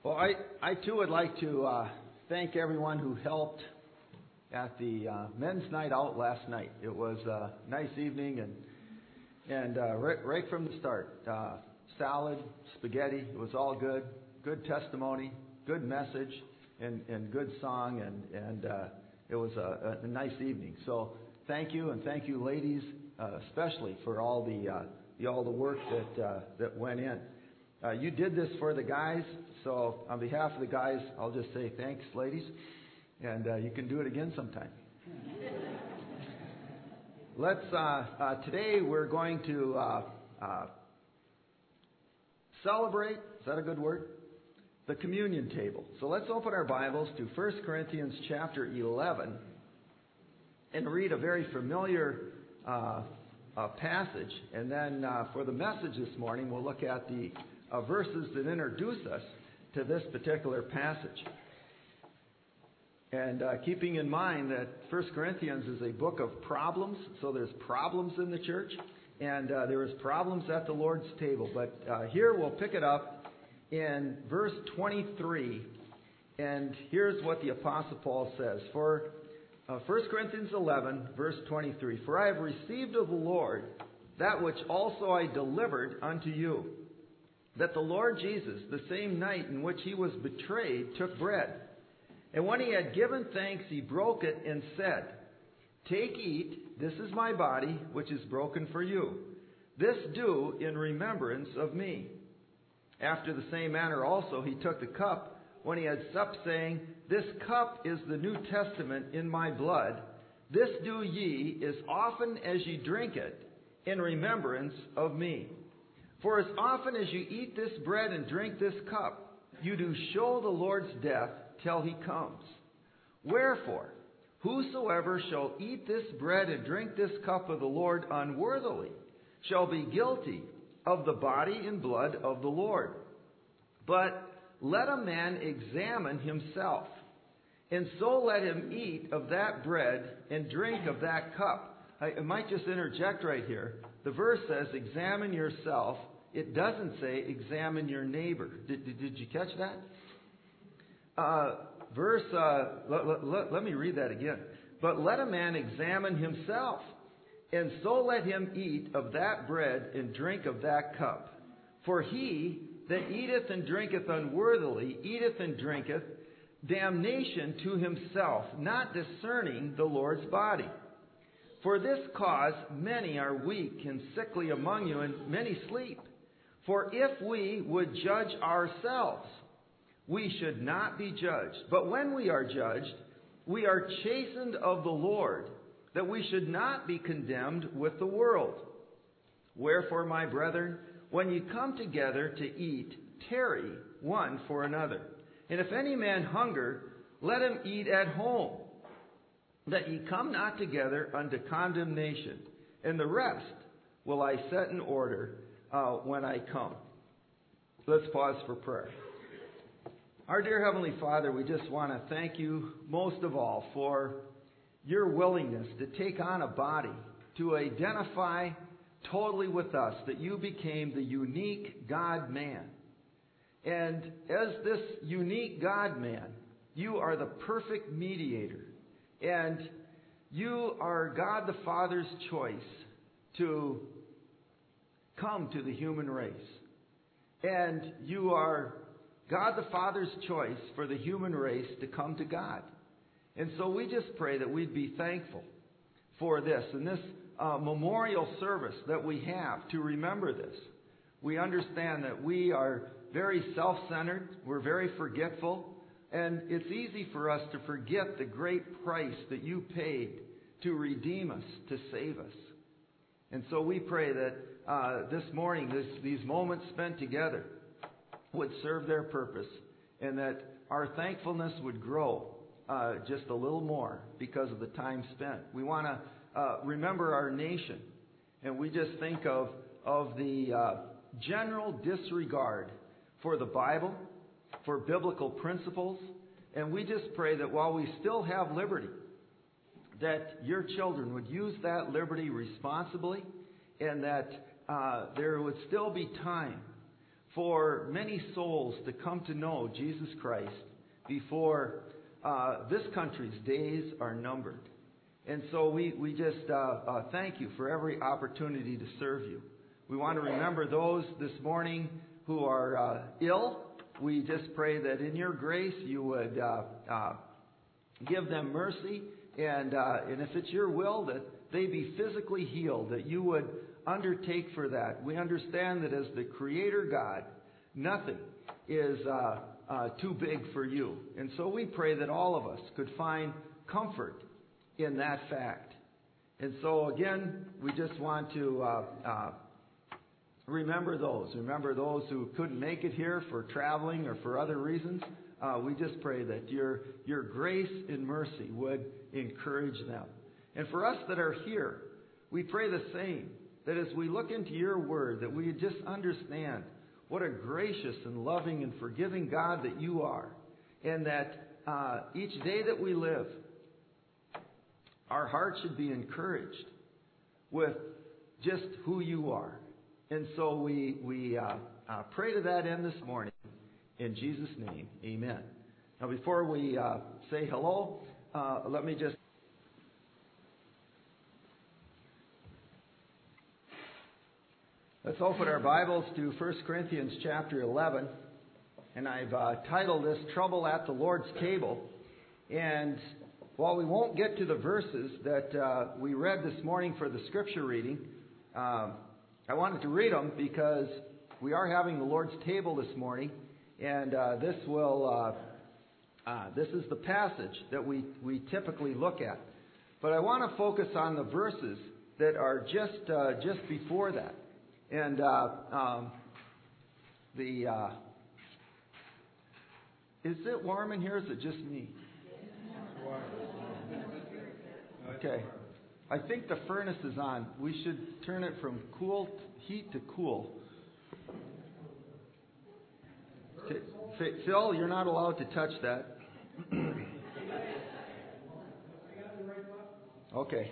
Well, I too would like to thank everyone who helped at the men's night out last night. It was a nice evening and right from the start, salad, spaghetti, it was all good. Good testimony, good message, and good song, and it was a nice evening. So thank you, and thank you, ladies, especially for all the work that went in. You did this for the guys, so on behalf of the guys, I'll just say thanks, ladies, and you can do it again sometime. Today we're going to celebrate, is that a good word? The communion table. So let's open our Bibles to 1 Corinthians chapter 11 and read a very familiar passage. And then for the message this morning, we'll look at the verses that introduce us to this particular passage. And keeping in mind that 1 Corinthians is a book of problems, so there's problems in the church, and there is problems at the Lord's table. But here we'll pick it up in verse 23, and here's what the Apostle Paul says. For 1 Corinthians 11, verse 23, "For I have received of the Lord that which also I delivered unto you, that the Lord Jesus, the same night in which he was betrayed, took bread. And when he had given thanks, he broke it and said, 'Take, eat, this is my body, which is broken for you. This do in remembrance of me.' After the same manner also he took the cup when he had supped, saying, 'This cup is the New Testament in my blood. This do ye as often as ye drink it in remembrance of me. For as often as you eat this bread and drink this cup, you do show the Lord's death till he comes. Wherefore, whosoever shall eat this bread and drink this cup of the Lord unworthily shall be guilty of the body and blood of the Lord. But let a man examine himself, and so let him eat of that bread and drink of that cup.'" I might just interject right here. The verse says, "Examine yourself." It doesn't say, "Examine your neighbor." Did you catch that? Let me read that again. "But let a man examine himself, and so let him eat of that bread and drink of that cup. For he that eateth and drinketh unworthily eateth and drinketh damnation to himself, not discerning the Lord's body. For this cause many are weak and sickly among you, and many sleep. For if we would judge ourselves, we should not be judged. But when we are judged, we are chastened of the Lord, that we should not be condemned with the world. Wherefore, my brethren, when ye come together to eat, tarry one for another. And if any man hunger, let him eat at home, that ye come not together unto condemnation. And the rest will I set in order when I come." Let's pause for prayer. Our dear Heavenly Father, we just want to thank you most of all for your willingness to take on a body, to identify totally with us, that you became the unique God-man. And as this unique God-man, you are the perfect mediator. And you are God the Father's choice to come to the human race. And you are God the Father's choice for the human race to come to God. And so we just pray that we'd be thankful for this and this memorial service that we have to remember this. We understand that we are very self-centered, we're very forgetful, and it's easy for us to forget the great price that you paid to redeem us, to save us. And so we pray that this morning, these moments spent together would serve their purpose, and that our thankfulness would grow just a little more because of the time spent. We want to remember our nation, and we just think of the general disregard for the Bible, for biblical principles, and we just pray that while we still have liberty, that your children would use that liberty responsibly, and that there would still be time for many souls to come to know Jesus Christ before this country's days are numbered. And so we just thank you for every opportunity to serve you. We want to remember those this morning who are ill. We just pray that in your grace you would give them mercy, and if it's your will that they be physically healed, that you would undertake for that. We understand that as the Creator God, nothing is too big for you. And so we pray that all of us could find comfort in that fact. And so again, we just want to remember those who couldn't make it here for traveling or for other reasons. We just pray that your grace and mercy would encourage them. And for us that are here, we pray the same, that as we look into your word, that we just understand what a gracious and loving and forgiving God that you are, and that each day that we live, our hearts should be encouraged with just who you are. And so we pray to that end this morning. In Jesus' name, amen. Now, before we say hello, let me just... Let's open our Bibles to 1 Corinthians chapter 11. And I've titled this, Trouble at the Lord's Table. And while we won't get to the verses that we read this morning for the scripture reading, I wanted to read them because we are having the Lord's table this morning, and this is the passage that we typically look at. But I want to focus on the verses that are just before that, and is it warm in here? Or is it just me? Okay. I think the furnace is on. We should turn it from heat to cool. Okay. Phil, you're not allowed to touch that. Okay.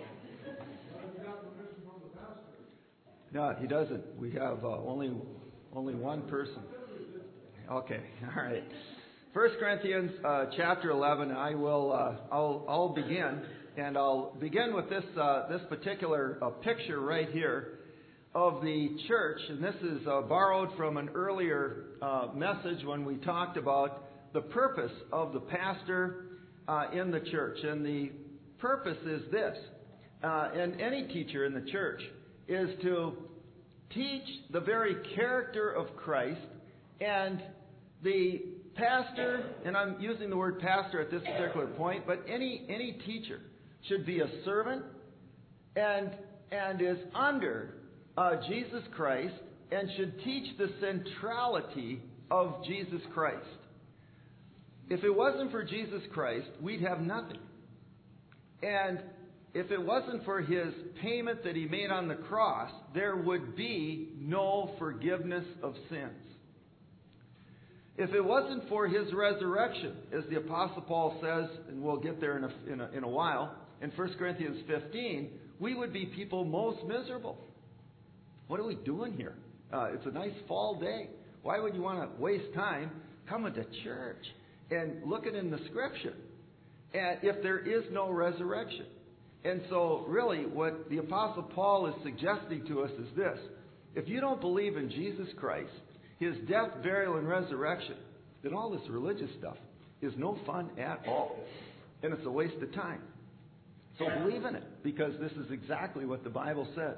No, he doesn't. We have only one person. Okay. All right. 1 Corinthians chapter 11. I'll begin. And I'll begin with this particular picture right here of the church. And this is borrowed from an earlier message when we talked about the purpose of the pastor in the church. And the purpose is this, and any teacher in the church, is to teach the very character of Christ. And the pastor, and I'm using the word pastor at this particular point, but any teacher should be a servant and is under Jesus Christ and should teach the centrality of Jesus Christ. If it wasn't for Jesus Christ, we'd have nothing. And if it wasn't for His payment that He made on the cross, there would be no forgiveness of sins. If it wasn't for His resurrection, as the Apostle Paul says, and we'll get there in a while, in 1 Corinthians 15, we would be people most miserable. What are we doing here? It's a nice fall day. Why would you want to waste time coming to church and looking in the Scripture if there is no resurrection? And so really what the Apostle Paul is suggesting to us is this. If you don't believe in Jesus Christ, His death, burial, and resurrection, then all this religious stuff is no fun at all. And it's a waste of time. So believe in it, because this is exactly what the Bible says.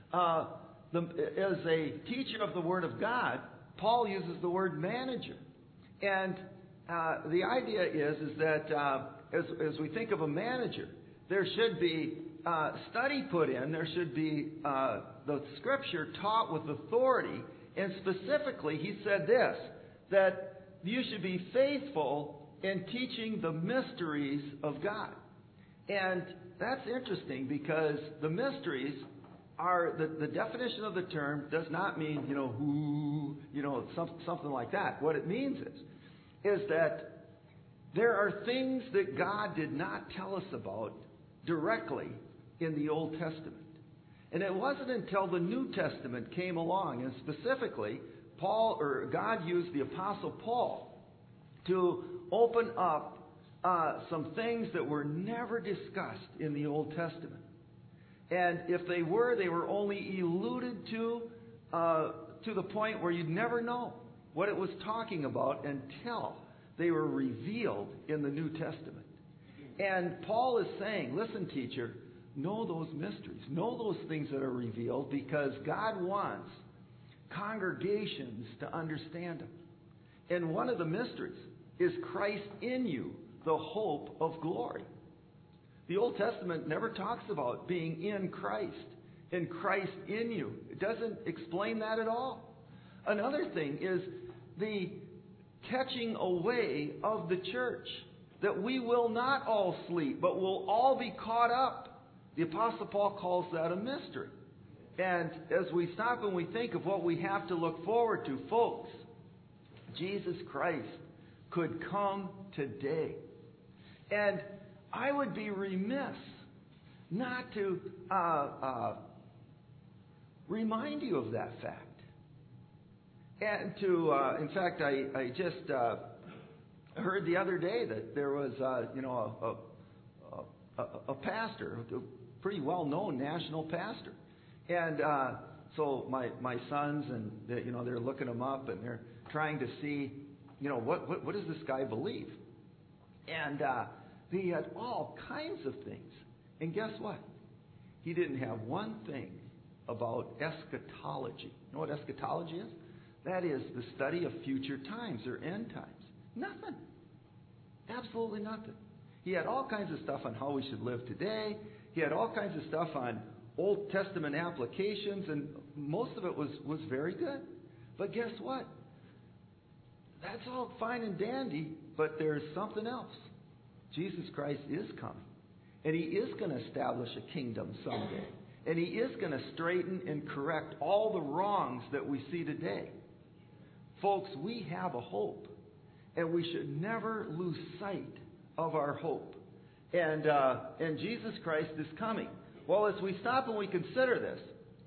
As a teacher of the Word of God, Paul uses the word manager. And the idea is that as we think of a manager, there should be study put in. There should be the Scripture taught with authority. And specifically, he said this, that you should be faithful in teaching the mysteries of God. And that's interesting because the mysteries are, the definition of the term does not mean, something like that. What it means is that there are things that God did not tell us about directly in the Old Testament. And it wasn't until the New Testament came along, and specifically, God used the Apostle Paul to open up some things that were never discussed in the Old Testament. And if they were only alluded to the point where you'd never know what it was talking about until they were revealed in the New Testament. And Paul is saying, listen, teacher, know those mysteries. Know those things that are revealed, because God wants congregations to understand them. And one of the mysteries is Christ in you, the hope of glory. The Old Testament never talks about being in Christ and Christ in you. It doesn't explain that at all. Another thing is the catching away of the church, that we will not all sleep, but will all be caught up. The Apostle Paul calls that a mystery. And as we stop and we think of what we have to look forward to, folks, Jesus Christ could come today. And I would be remiss not to remind you of that fact. And in fact, I just heard the other day that there was, a pastor, a pretty well-known national pastor. And so my sons, and they're looking him up, and they're trying to see, what does this guy believe? And he had all kinds of things. And guess what? He didn't have one thing about eschatology. You know what eschatology is? That is the study of future times or end times. Nothing. Absolutely nothing. He had all kinds of stuff on how we should live today. He had all kinds of stuff on Old Testament applications, and most of it was very good. But guess what? That's all fine and dandy, but there's something else. Jesus Christ is coming, and He is going to establish a kingdom someday. And He is going to straighten and correct all the wrongs that we see today. Folks, we have a hope, and we should never lose sight of our hope. And Jesus Christ is coming. Well, as we stop and we consider this,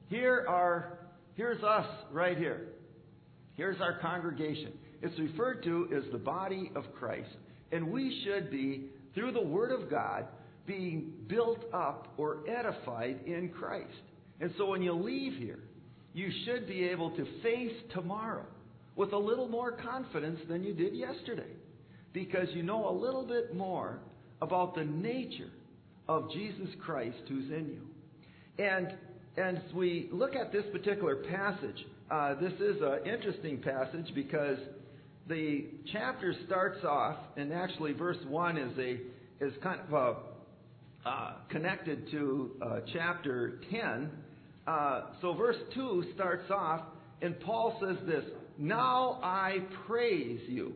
here's us right here. Here's our congregation. It's referred to as the body of Christ. And we should be, through the Word of God, being built up or edified in Christ. And so when you leave here, you should be able to face tomorrow with a little more confidence than you did yesterday, because you know a little bit more about the nature of Jesus Christ who's in you. And as we look at this particular passage, this is an interesting passage because the chapter starts off, and actually verse 1 is kind of connected to chapter 10. So verse 2 starts off, and Paul says this, "Now I praise you."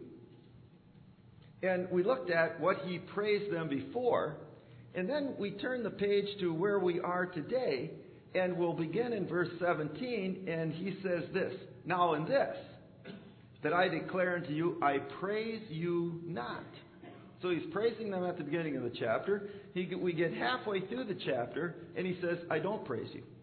And we looked at what he praised them before, and then we turn the page to where we are today, and we'll begin in verse 17, and he says this, "Now in this, that I declare unto you, I praise you not." So he's praising them at the beginning of the chapter. We get halfway through the chapter, and he says, "I don't praise you."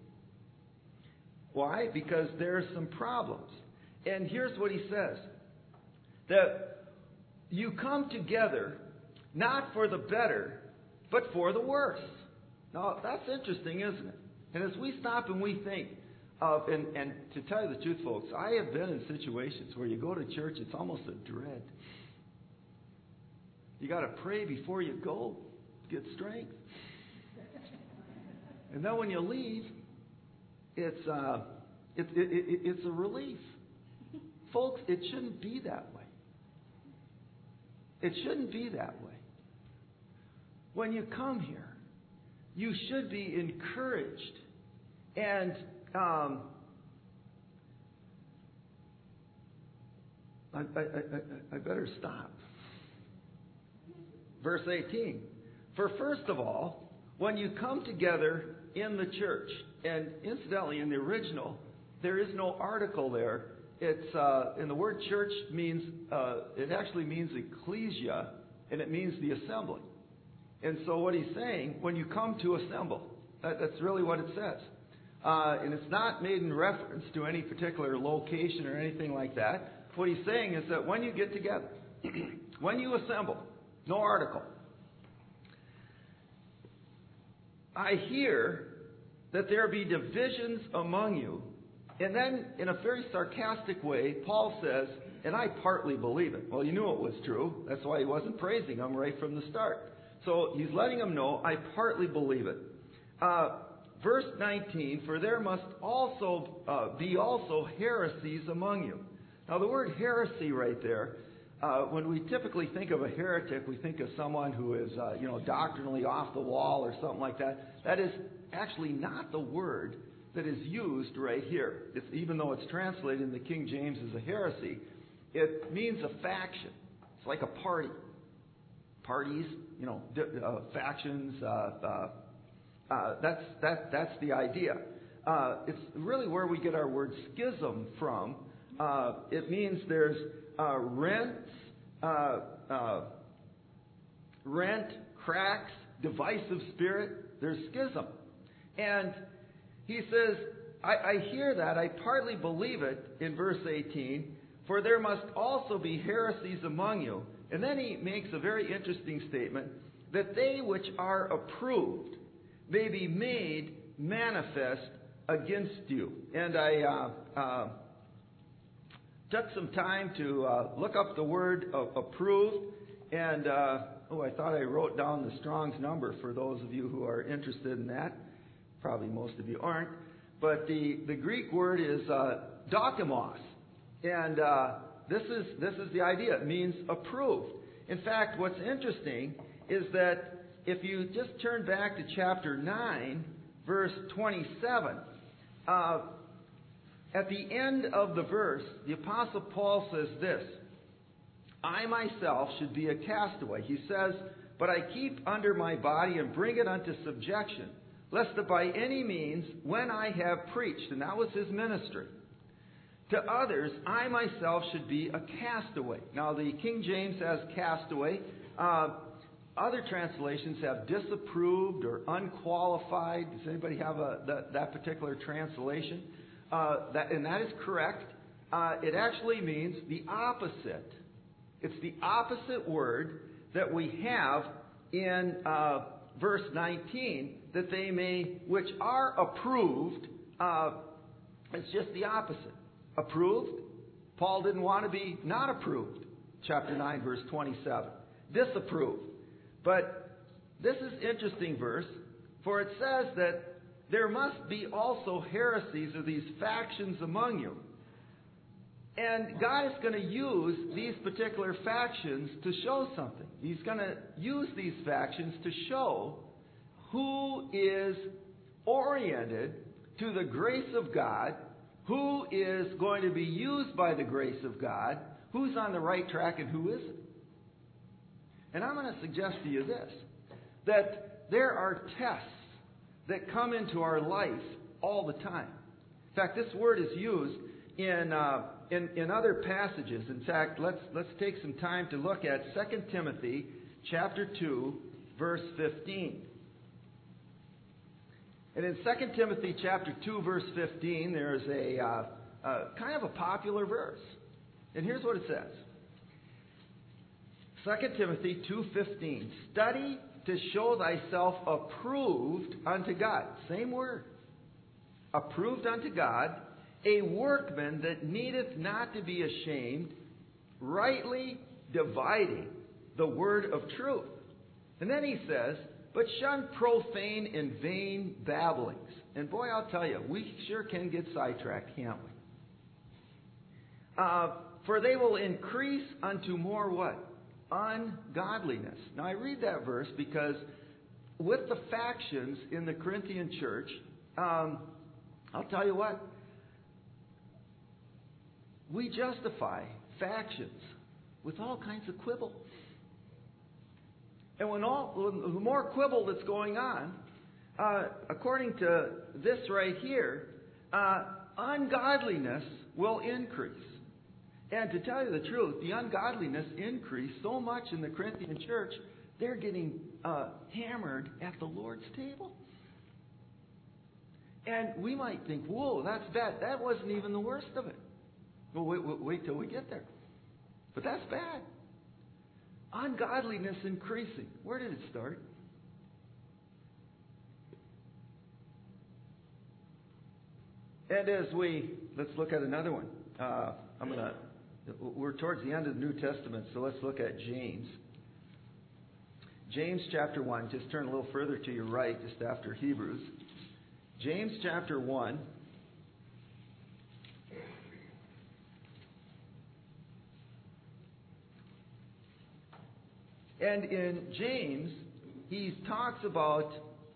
Why? Because there are some problems. And here's what he says, that you come together not for the better, but for the worse. Now, that's interesting, isn't it? And as we stop and we think of, and to tell you the truth, folks, I have been in situations where you go to church, it's almost a dread. You got to pray before you go to get strength. And then when you leave, it's a relief. Folks, it shouldn't be that way. It shouldn't be that way. When you come here, you should be encouraged. And I better stop. Verse 18. "For first of all, when you come together in the church," and incidentally, in the original, there is no article there. It's and the word church means it actually means ecclesia, and it means the assembly. And so what he's saying, when you come to assemble, that's really what it says. And it's not made in reference to any particular location or anything like that. What he's saying is that when you get together, when you assemble, no article, I hear that there be divisions among you. And then, in a very sarcastic way, Paul says, and I partly believe it. Well, you knew it was true. That's why he wasn't praising them right from the start. So he's letting them know, I partly believe it. Verse 19, for there must also be also heresies among you. Now, the word heresy right there, when we typically think of a heretic, we think of someone who is, doctrinally off the wall or something like that. That is actually not the word that is used right here. Even though it's translated in the King James as a heresy, it means a faction. It's like a party. Parties, factions. That's the idea. It's really where we get our word schism from. It means there's rent, cracks, divisive spirit. There's schism. And he says, I hear that. I partly believe it in verse 18. For there must also be heresies among you. And then he makes a very interesting statement, that they which are approved may be made manifest against you. And I took some time to look up the word approved. And, I thought I wrote down the Strong's number for those of you who are interested in that. Probably most of you aren't. But the Greek word is dokimos. And this is the idea. It means approved. In fact, what's interesting is that if you just turn back to chapter 9, verse 27, at the end of the verse, the Apostle Paul says this, I myself should be a castaway. He says, but I keep under my body and bring it unto subjection, lest that by any means, when I have preached, and that was his ministry, to others, I myself should be a castaway. Now, the King James has castaway. Other translations have disapproved or unqualified. Does anybody have that particular translation? And that is correct. It actually means the opposite. It's the opposite word that we have in verse 19, that they may, which are approved. It's just the opposite. Approved. Paul didn't want to be not approved. Chapter 9, verse 27. Disapproved. But this is interesting verse, for it says that there must be also heresies or these factions among you. And God is going to use these particular factions to show something. He's going to use these factions to show who is oriented to the grace of God, who is going to be used by the grace of God, who's on the right track and who isn't. And I'm going to suggest to you this, that there are tests that come into our life all the time. In fact, this word is used in other passages. In fact, let's take some time to look at 2 Timothy chapter 2, verse 15. And in 2 Timothy chapter 2, verse 15, there's a kind of a popular verse. And here's what it says. 2 Timothy 2:15. Study to show thyself approved unto God. Same word. Approved unto God, a workman that needeth not to be ashamed, rightly dividing the word of truth. And then he says, but shun profane and vain babblings. And boy, I'll tell you, we sure can get sidetracked, can't we? For they will increase unto more what? Ungodliness. Now, I read that verse because with the factions in the Corinthian church, I'll tell you what, we justify factions with all kinds of quibble. And when the more quibble that's going on, according to this right here, ungodliness will increase. And to tell you the truth, the ungodliness increased so much in the Corinthian church, they're getting hammered at the Lord's table. And we might think, whoa, that's bad. That wasn't even the worst of it. Well, wait till we get there. But that's bad. Ungodliness increasing. Where did it start? And let's look at another one. We're towards the end of the New Testament, so let's look at James. James chapter 1, just turn a little further to your right, just after Hebrews. James chapter 1. And in James, he talks about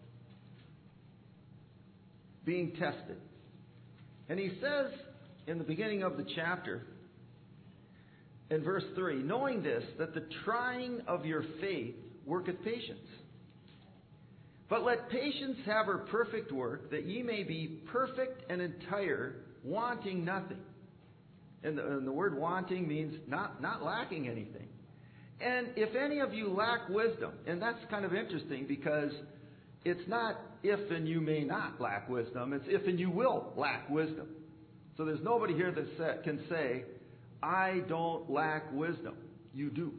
being tested. And he says in the beginning of the chapter, in verse 3, knowing this, that the trying of your faith worketh patience. But let patience have her perfect work, that ye may be perfect and entire, wanting nothing. And the word wanting means not lacking anything. And if any of you lack wisdom, and that's kind of interesting because it's not if and you may not lack wisdom, it's if and you will lack wisdom. So there's nobody here that can say, I don't lack wisdom. You do.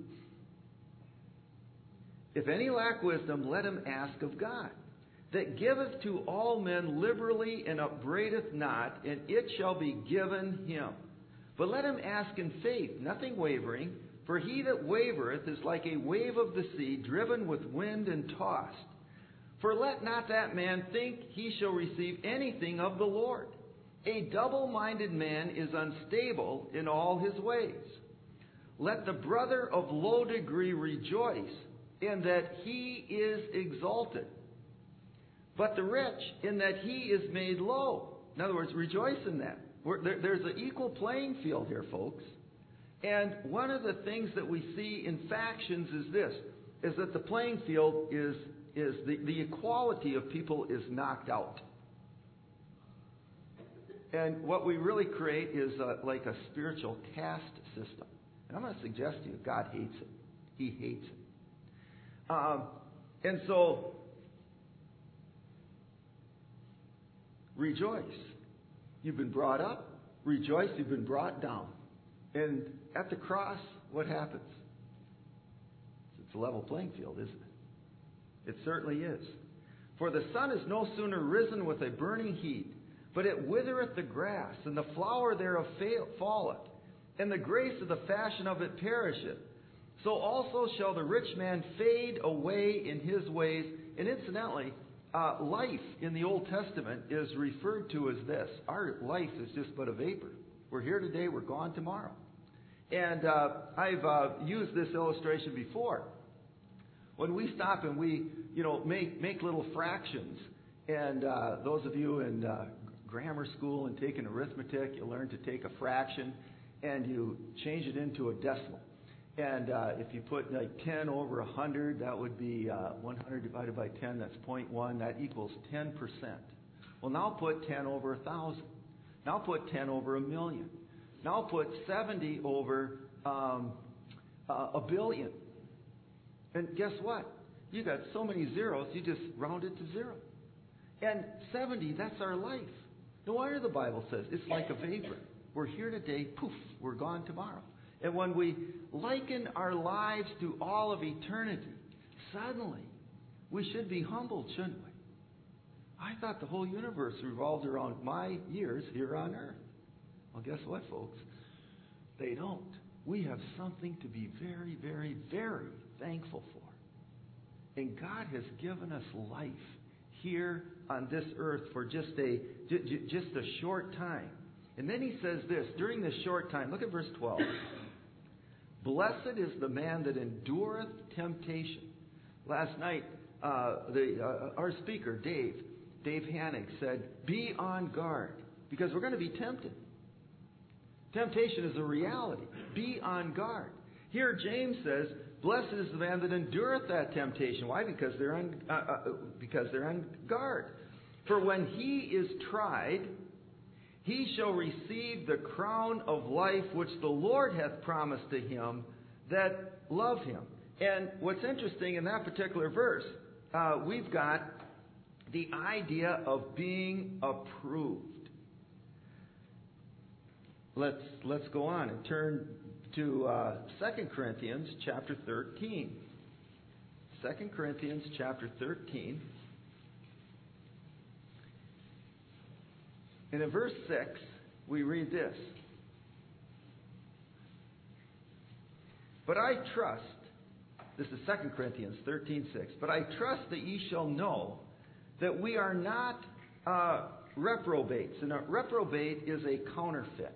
If any lack wisdom, let him ask of God, that giveth to all men liberally and upbraideth not, and it shall be given him. But let him ask in faith, nothing wavering, for he that wavereth is like a wave of the sea, driven with wind and tossed. For let not that man think he shall receive anything of the Lord. A double-minded man is unstable in all his ways. Let the brother of low degree rejoice in that he is exalted, but the rich in that he is made low. In other words, rejoice in that. There's an equal playing field here, folks. And one of the things that we see in factions is that the playing field is the equality of people is knocked out. And what we really create is like a spiritual caste system. And I'm going to suggest to you, God hates it. He hates it. And so, rejoice. You've been brought up. Rejoice, you've been brought down. And at the cross, what happens? It's a level playing field, isn't it? It certainly is. For the sun is no sooner risen with a burning heat, but it withereth the grass, and the flower thereof falleth, and the grace of the fashion of it perisheth. So also shall the rich man fade away in his ways. And incidentally, life in the Old Testament is referred to as this. Our life is just but a vapor. We're here today, we're gone tomorrow. And I've used this illustration before. When we stop and we, make little fractions, and those of you in grammar school and taking arithmetic, you learn to take a fraction and you change it into a decimal. And if you put like 10 over 100, that would be 100 divided by 10, that's 0.1. That equals 10%. Well, now put 10 over 1,000. Now put 10 over 1,000,000. Now put 70 over a billion. And guess what? You got so many zeros, you just round it to zero. And 70, that's our life. No wonder the Bible says it's like a vapor. We're here today, poof, we're gone tomorrow. And when we liken our lives to all of eternity, suddenly we should be humbled, shouldn't we? I thought the whole universe revolved around my years here on earth. Well, guess what, folks? They don't. We have something to be very, very, very thankful for. And God has given us life here on this earth for just a short time. And then he says this, during this short time, look at verse 12. Blessed is the man that endureth temptation. Last night, our speaker, Dave Hannig, said, be on guard, because we're going to be tempted. Temptation is a reality. Be on guard. Here, James says, blessed is the man that endureth that temptation. Why? Because they're on guard. For when he is tried, he shall receive the crown of life which the Lord hath promised to him that love him. And what's interesting in that particular verse, we've got the idea of being approved. Let's go on and turn to 2 Corinthians chapter 13. 2 Corinthians chapter 13. And in verse 6, we read this. But I trust, this is 2 Corinthians 13:6, but I trust that ye shall know that we are not reprobates. And a reprobate is a counterfeit.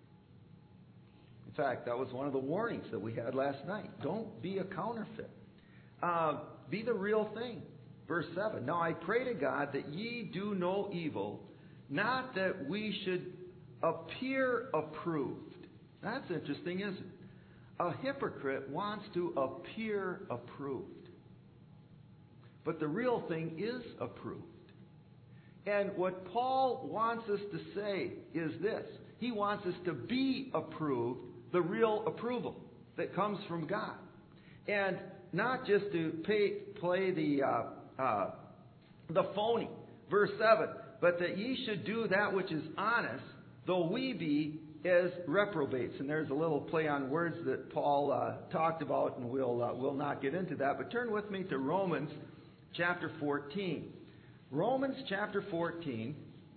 In fact, that was one of the warnings that we had last night. Don't be a counterfeit. Be the real thing. Verse 7, now I pray to God that ye do no evil, not that we should appear approved. That's interesting, isn't it? A hypocrite wants to appear approved. But the real thing is approved. And what Paul wants us to say is this. He wants us to be approved, the real approval that comes from God. And not just to play the phony, verse 7, but that ye should do that which is honest, though we be as reprobates. And there's a little play on words that Paul talked about, and we'll not get into that. But turn with me to Romans chapter 14. Romans chapter 14.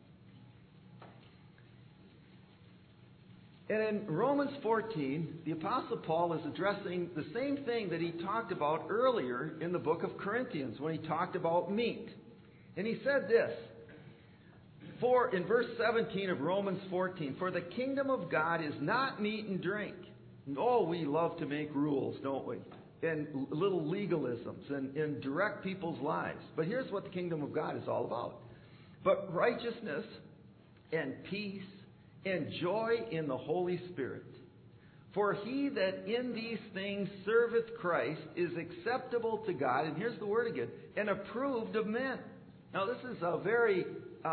And in Romans 14, the Apostle Paul is addressing the same thing that he talked about earlier in the book of Corinthians when he talked about meat. And he said this, in verse 17 of Romans 14, for the kingdom of God is not meat and drink. Oh, we love to make rules, don't we? And little legalisms and direct people's lives. But here's what the kingdom of God is all about. But righteousness and peace and joy in the Holy Spirit. For he that in these things serveth Christ is acceptable to God, and here's the word again, and approved of men. Now this is a very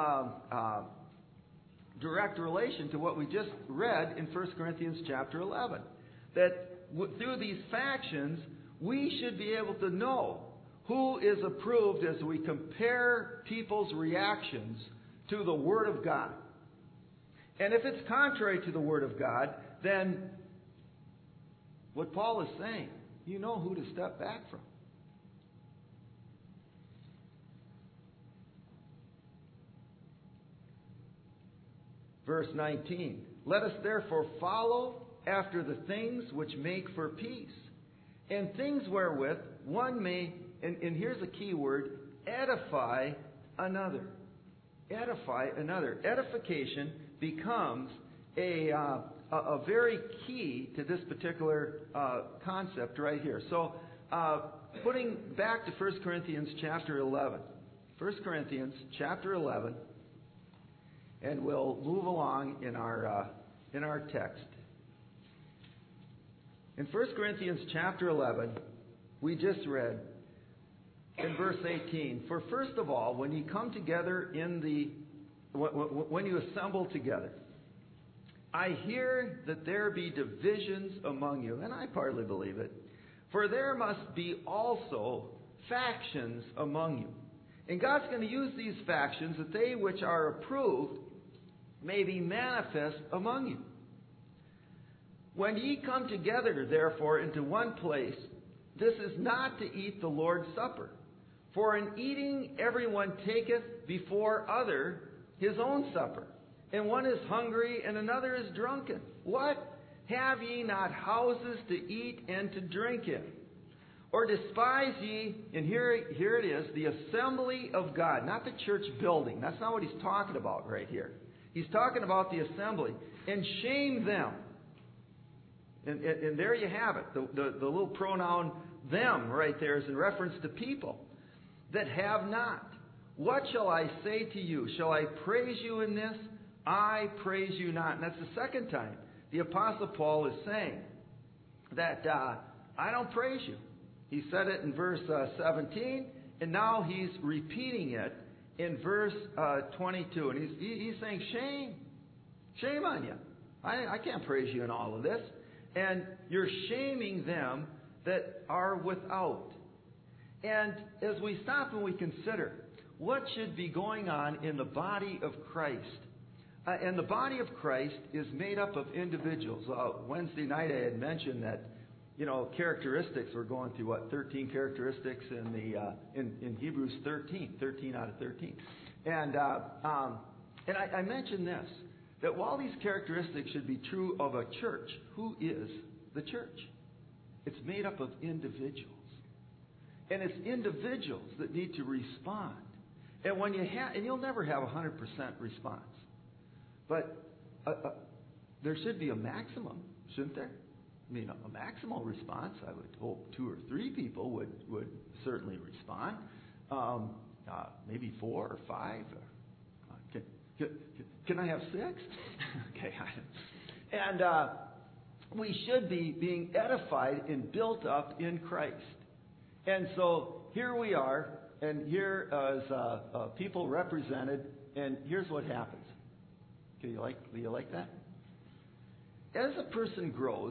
direct relation to what we just read in 1 Corinthians chapter 11. That through these factions, we should be able to know who is approved as we compare people's reactions to the Word of God. And if it's contrary to the Word of God, then what Paul is saying, you know who to step back from. Verse 19, let us therefore follow after the things which make for peace, and things wherewith one may, and here's a key word, edify another. Edify another. Edification becomes a very key to this particular concept right here. So, putting back to 1 Corinthians chapter 11. 1 Corinthians chapter 11. And we'll move along in our text. In 1 Corinthians chapter 11, we just read in verse 18, for first of all, when you come together when you assemble together, I hear that there be divisions among you, and I partly believe it. For there must be also factions among you. And God's going to use these factions that they which are approved may be manifest among you. When ye come together, therefore, into one place, this is not to eat the Lord's Supper. For in eating everyone taketh before other his own supper. And one is hungry, and another is drunken. What? Have ye not houses to eat and to drink in? Or despise ye, and here it is, the assembly of God. Not the church building. That's not what he's talking about right here. He's talking about the assembly. And shame them. And there you have it. The little pronoun them right there is in reference to people that have not. What shall I say to you? Shall I praise you in this? I praise you not. And that's the second time the Apostle Paul is saying that I don't praise you. He said it in verse 17, and now he's repeating it in verse 22. And he's saying, shame on you. I can't praise you in all of this. And you're shaming them that are without. And as we stop and we consider, what should be going on in the body of Christ. And the body of Christ is made up of individuals. Wednesday night I had mentioned that, characteristics. We're going through 13 characteristics in Hebrews 13 out of 13. And I mentioned this, that while these characteristics should be true of a church, who is the church? It's made up of individuals. And it's individuals that need to respond. And when and you'll never have 100% response. But there should be a maximum, shouldn't there? I mean, a maximal response. I would hope 2 or 3 people would certainly respond. Maybe 4 or 5. Can I have 6? Okay. And we should be being edified and built up in Christ. And so here we are, and here is people represented, and here's what happens. Okay, do you like that? As a person grows,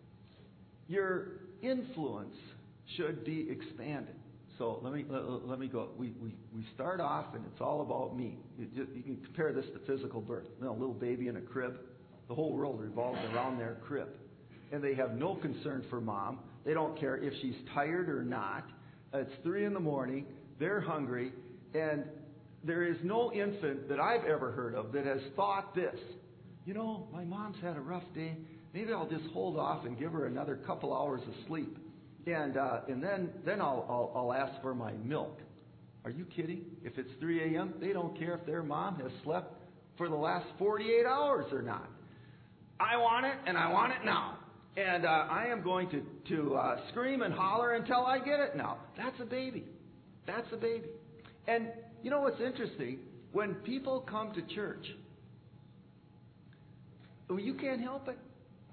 your influence should be expanded. So let me go. We start off, and it's all about me. You can compare this to physical birth. A little baby in a crib. The whole world revolves around their crib, and they have no concern for mom. They don't care if she's tired or not. It's 3 a.m. They're hungry, and there is no infant that I've ever heard of that has thought this. My mom's had a rough day. Maybe I'll just hold off and give her another couple hours of sleep, and then I'll ask for my milk. Are you kidding? If it's 3 a.m., they don't care if their mom has slept for the last 48 hours or not. I want it, and I want it now. And I am going to scream and holler until I get it now. That's a baby. That's a baby. And you know what's interesting? When people come to church, you can't help it.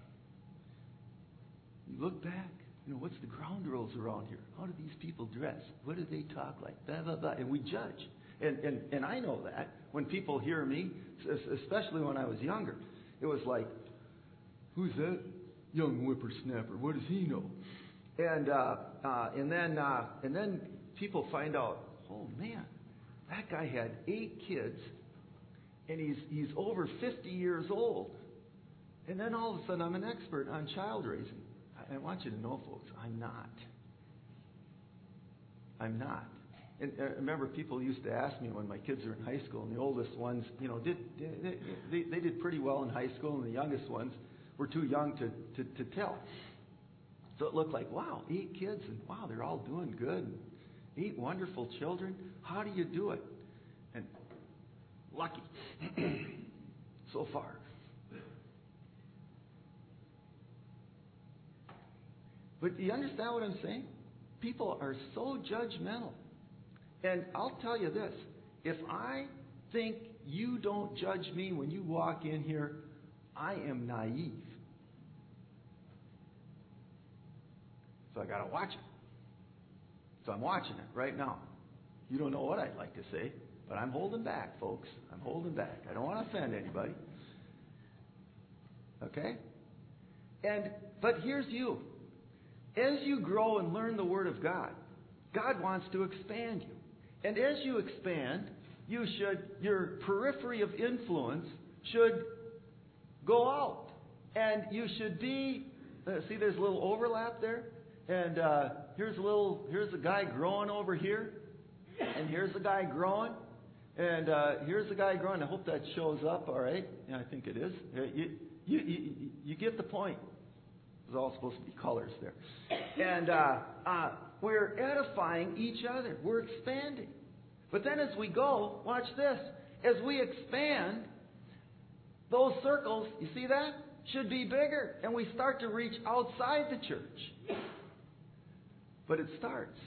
You look back. What's the ground rules around here? How do these people dress? What do they talk like? Blah, blah, blah. And we judge. And I know that. When people hear me, especially when I was younger, it was like, who's that young whippersnapper? What does he know? And then people find out, oh man, that guy had 8 kids, and he's over 50 years old. And then all of a sudden, I'm an expert on child raising. I want you to know, folks, I'm not. And I remember people used to ask me when my kids were in high school, and the oldest ones, they did pretty well in high school, and the youngest ones were too young to tell. So it looked like, wow, 8 kids, and wow, they're all doing good. And 8 wonderful children. How do you do it? And lucky, so far. But do you understand what I'm saying? People are so judgmental. And I'll tell you this. If I think you don't judge me when you walk in here, I am naive. So I got to watch it. So I'm watching it right now. You don't know what I'd like to say, but I'm holding back, folks. I'm holding back. I don't want to offend anybody. Okay? But here's you. As you grow and learn the Word of God, God wants to expand you. And as you expand, your periphery of influence should go out. And you should be, see there's a little overlap there? And here's a guy growing over here. And here's a guy growing. And here's a guy growing. I hope that shows up, all right? Yeah, I think it is. You get the point. There's all supposed to be colors there. And we're edifying each other. We're expanding. But then as we go, watch this. As we expand, those circles, you see that? Should be bigger. And we start to reach outside the church. But it starts.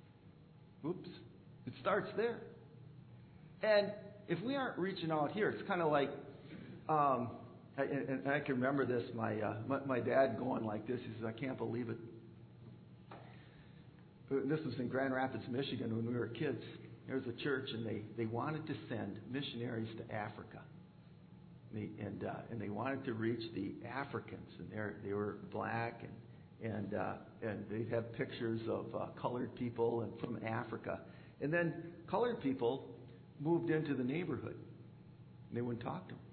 It starts there. And if we aren't reaching out here, it's kind of like... And I can remember this, my dad going like this. He says, I can't believe it. This was in Grand Rapids, Michigan when we were kids. There was a church, and they wanted to send missionaries to Africa. And they wanted to reach the Africans. And they were black, and they'd have pictures of colored people and from Africa. And then colored people moved into the neighborhood. And they wouldn't talk to them.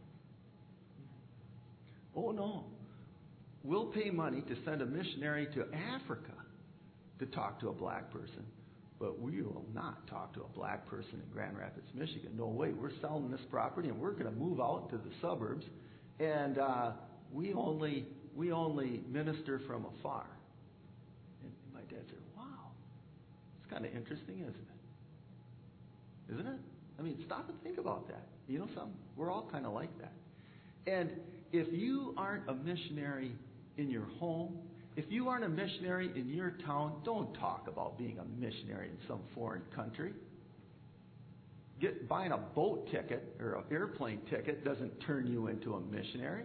Oh, no. We'll pay money to send a missionary to Africa to talk to a black person. But we will not talk to a black person in Grand Rapids, Michigan. No way. We're selling this property and we're going to move out to the suburbs. And we only minister from afar. And my dad said, wow, it's kind of interesting, isn't it? Isn't it? I mean, stop and think about that. You know something? We're all kind of like that. And if you aren't a missionary in your home, if you aren't a missionary in your town, don't talk about being a missionary in some foreign country. Buying a boat ticket or an airplane ticket doesn't turn you into a missionary.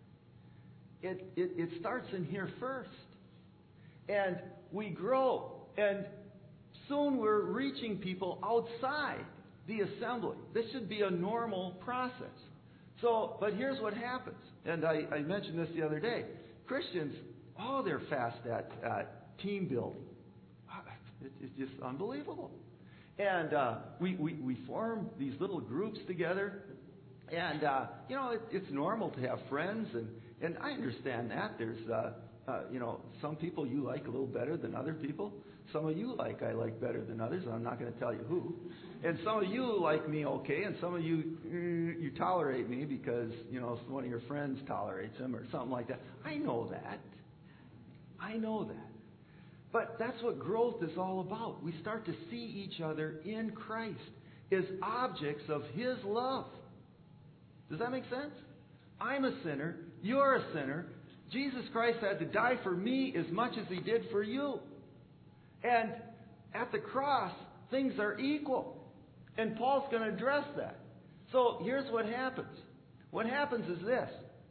It starts in here first. And we grow. And soon we're reaching people outside the assembly. This should be a normal process. But here's what happens. And I mentioned this the other day. Christians, they're fast at team building. It's just unbelievable. And we form these little groups together. And, it's normal to have friends. And I understand that. There's, some people you like a little better than other people. Some of you I like better than others. I'm not going to tell you who. And some of you like me okay. And some of you tolerate me because, one of your friends tolerates him or something like that. I know that. But that's what growth is all about. We start to see each other in Christ as objects of His love. Does that make sense? I'm a sinner. You're a sinner. Jesus Christ had to die for me as much as He did for you. And at the cross, things are equal. And Paul's going to address that. So here's what happens. What happens is this.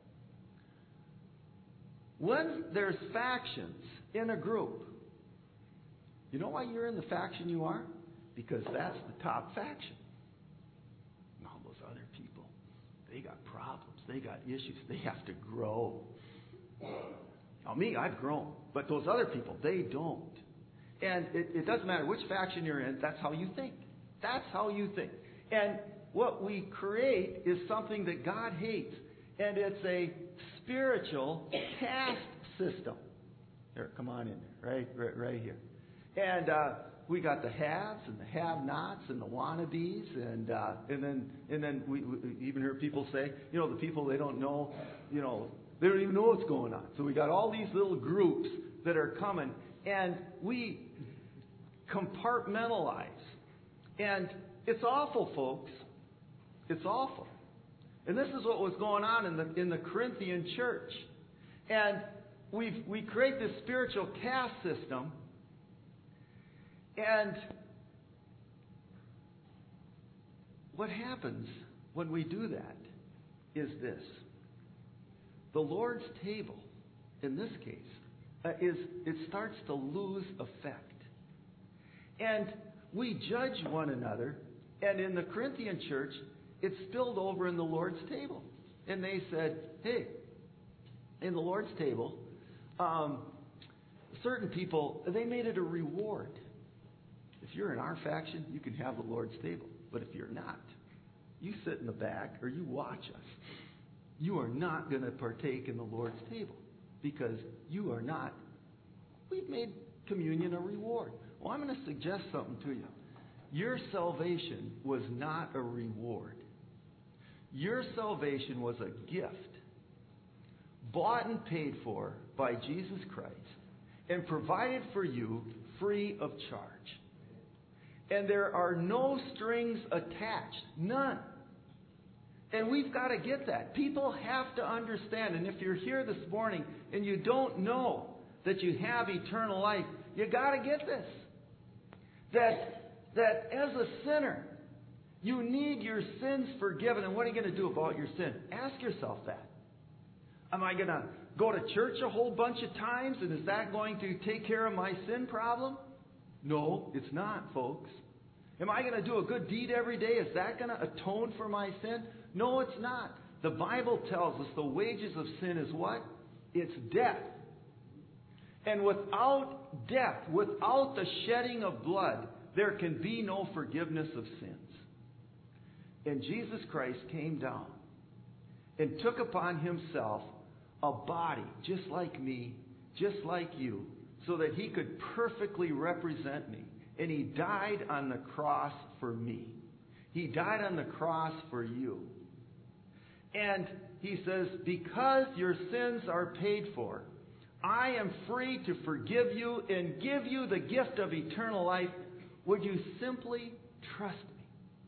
When there's factions in a group, you know why you're in the faction you are? Because that's the top faction. And all those other people, they got problems. They got issues. They have to grow. Now, me, I've grown. But those other people, they don't. And it doesn't matter which faction you're in, that's how you think. That's how you think. And what we create is something that God hates. And it's a spiritual caste system. Here, come on in there, right here. And we got the haves and the have-nots and the wannabes, and then we even hear people say, the people they don't know, they don't even know what's going on. So we got all these little groups that are coming, and we compartmentalize, and it's awful, folks. It's awful. And this is what was going on in the Corinthian church. And we create this spiritual caste system. And what happens when we do that is this. The Lord's table, in this case, it starts to lose effect. And we judge one another. And in the Corinthian church, it spilled over in the Lord's table. And they said, hey, in the Lord's table, certain people, they made it a reward. If you're in our faction, you can have the Lord's table. But if you're not, you sit in the back or you watch us. You are not going to partake in the Lord's table because you are not. We've made communion a reward. Well, I'm going to suggest something to you. Your salvation was not a reward. Your salvation was a gift, bought and paid for by Jesus Christ, and provided for you free of charge. And there are no strings attached. None. And we've got to get that. People have to understand. And if you're here this morning and you don't know that you have eternal life, you got to get this. That as a sinner, you need your sins forgiven. And what are you going to do about your sin? Ask yourself that. Am I going to go to church a whole bunch of times, and is that going to take care of my sin problem? No, it's not, folks. Am I going to do a good deed every day? Is that going to atone for my sin? No, it's not. The Bible tells us the wages of sin is what? It's death. And without death, without the shedding of blood, there can be no forgiveness of sins. And Jesus Christ came down and took upon himself a body just like me, just like you, so that he could perfectly represent me. And he died on the cross for me. He died on the cross for you. And he says, because your sins are paid for, I am free to forgive you and give you the gift of eternal life. Would you simply trust me?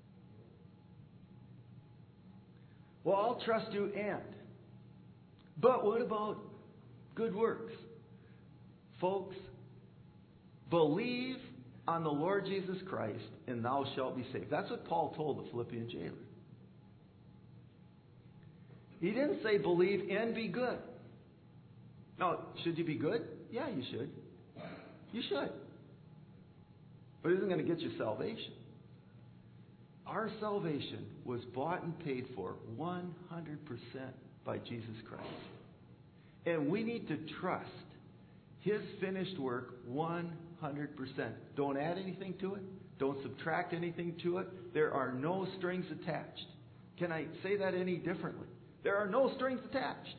Well, I'll trust you but what about good works? Folks, believe on the Lord Jesus Christ and thou shalt be saved. That's what Paul told the Philippian jailer. He didn't say believe and be good. Now, should you be good? Yeah, you should. You should. But it isn't going to get you salvation. Our salvation was bought and paid for 100% by Jesus Christ. And we need to trust his finished work 100%. Don't add anything to it. Don't subtract anything to it. There are no strings attached. Can I say that any differently? There are no strings attached.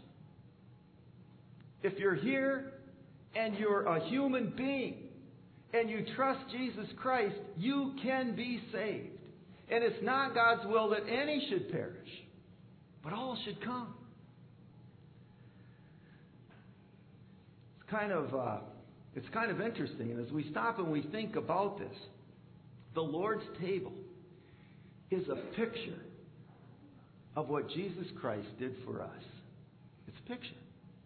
If you're here and you're a human being and you trust Jesus Christ, you can be saved. And it's not God's will that any should perish, but all should come. It's kind of interesting. And as we stop and we think about this, the Lord's table is a picture of what Jesus Christ did for us. It's a picture.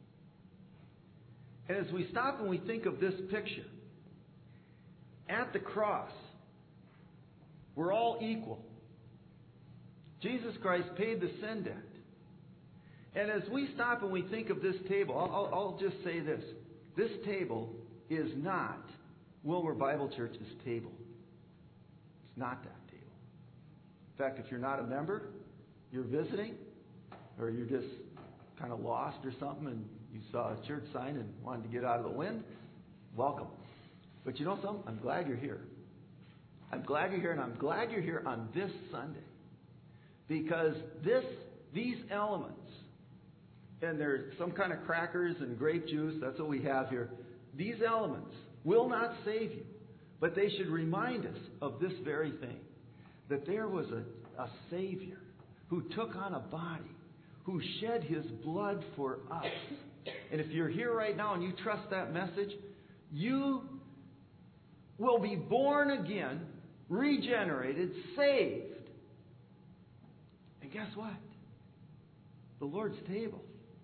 And as we stop and we think of this picture, at the cross, we're all equal. Jesus Christ paid the sin debt. And as we stop and we think of this table, I'll just say this. This table is not Wilmer Bible Church's table. It's not that table. In fact, if you're not a member, you're visiting, or you're just kind of lost or something and you saw a church sign and wanted to get out of the wind, welcome. But you know something? I'm glad you're here. I'm glad you're here, and I'm glad you're here on this Sunday. Because these elements, and there's some kind of crackers and grape juice, that's what we have here. These elements will not save you, but they should remind us of this very thing. That there was a Savior who took on a body, who shed his blood for us. And if you're here right now and you trust that message, you will be born again, regenerated, saved. And guess what? The Lord's table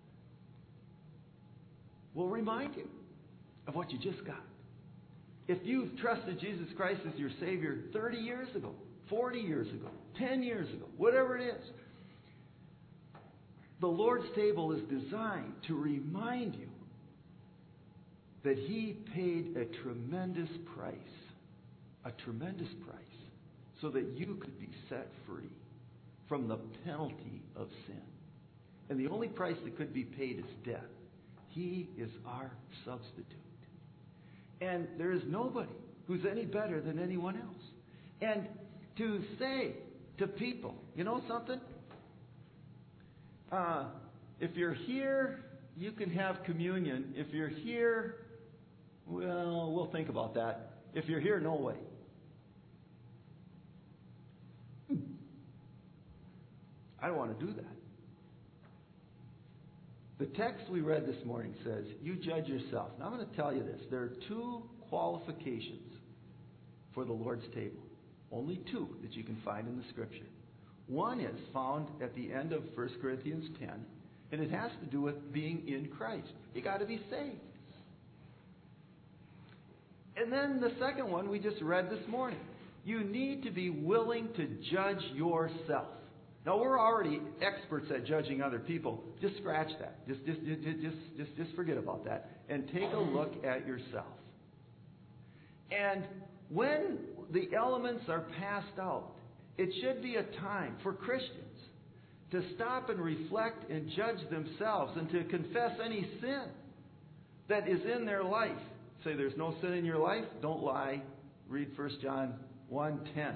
will remind you of what you just got. If you've trusted Jesus Christ as your Savior 30 years ago, 40 years ago, 10 years ago, whatever it is, the Lord's table is designed to remind you that He paid a tremendous price, so that you could be set free from the penalty of sin. And the only price that could be paid is death. He is our substitute. And there is nobody who's any better than anyone else. And to say to people, you know something? If you're here, you can have communion. If you're here, well, we'll think about that. If you're here, no way. I don't want to do that. The text we read this morning says, you judge yourself. Now I'm going to tell you this. There are two qualifications for the Lord's table. Only two that you can find in the Scripture. One is found at the end of 1 Corinthians 10, and it has to do with being in Christ. You got to be saved. And then the second one we just read this morning. You need to be willing to judge yourself. Now, we're already experts at judging other people. Just scratch that. Just forget about that. And take a look at yourself. And when the elements are passed out, it should be a time for Christians to stop and reflect and judge themselves and to confess any sin that is in their life. Say there's no sin in your life, don't lie, Read 1 John 1:10.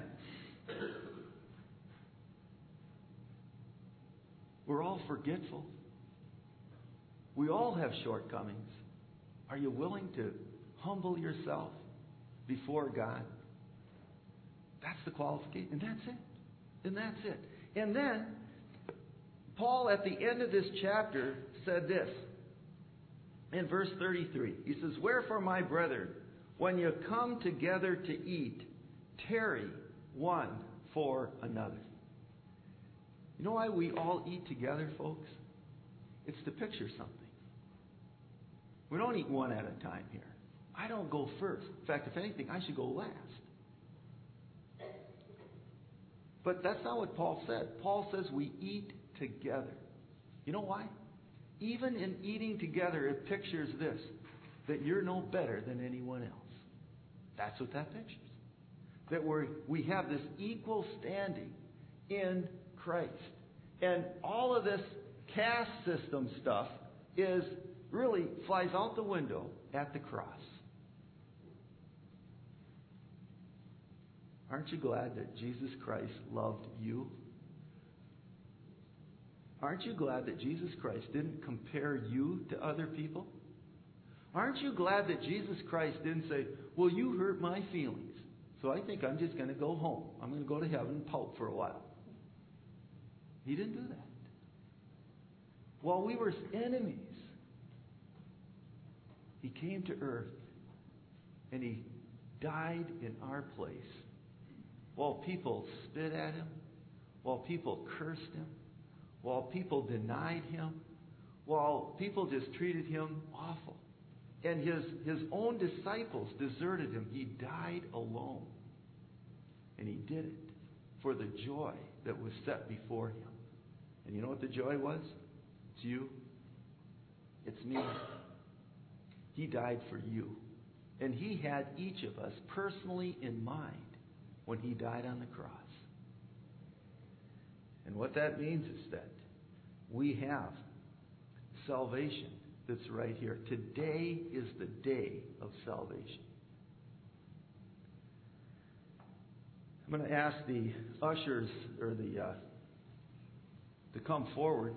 We're all forgetful. We all have shortcomings. Are you willing to humble yourself before God? That's the qualification. And that's it. And that's it. And then, Paul, at the end of this chapter, said this. In verse 33, he says, "Wherefore, my brethren, when you come together to eat, tarry one for another." You know why we all eat together, folks? It's to picture something. We don't eat one at a time here. I don't go first. In fact, if anything, I should go last. But that's not what Paul said. Paul says we eat together. You know why? Even in eating together, it pictures this, that you're no better than anyone else. That's what that pictures. That we have this equal standing in Christ. And all of this caste system stuff really flies out the window at the cross. Aren't you glad that Jesus Christ loved you? Aren't you glad that Jesus Christ didn't compare you to other people? Aren't you glad that Jesus Christ didn't say, "Well, you hurt my feelings, so I think I'm just going to go home. I'm going to go to heaven and pout for a while"? He didn't do that. While we were enemies, He came to earth and He died in our place. While people spit at Him, while people cursed Him, while people denied Him, while people just treated Him awful. And His own disciples deserted Him. He died alone. And He did it for the joy that was set before Him. And you know what the joy was? It's you. It's me. He died for you. And He had each of us personally in mind when He died on the cross. And what that means is that we have salvation that's right here. Today is the day of salvation. I'm going to ask the ushers to come forward.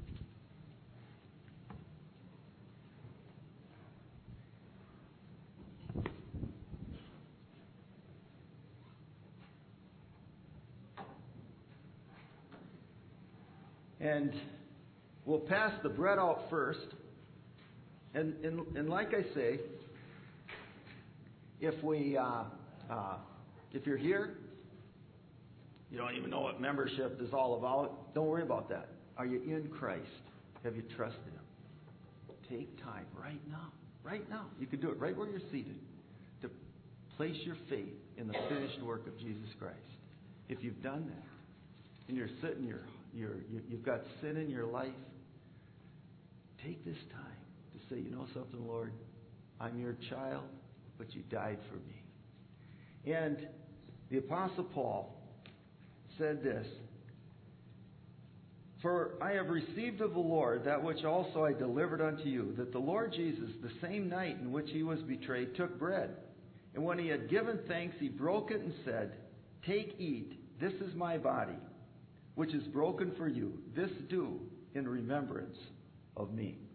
And we'll pass the bread out first. And like I say, if you're here, you don't even know what membership is all about, don't worry about that. Are you in Christ? Have you trusted Him? Take time right now. You can do it right where you're seated, to place your faith in the finished work of Jesus Christ. If you've done that, and you're sitting, you've got sin in your life, take this time to say, "You know something, Lord? I'm your child, but you died for me." And the Apostle Paul said this, "For I have received of the Lord that which also I delivered unto you, that the Lord Jesus, the same night in which He was betrayed, took bread. And when He had given thanks, He broke it and said, 'Take, eat, this is my body, which is broken for you. This do in remembrance of me.'"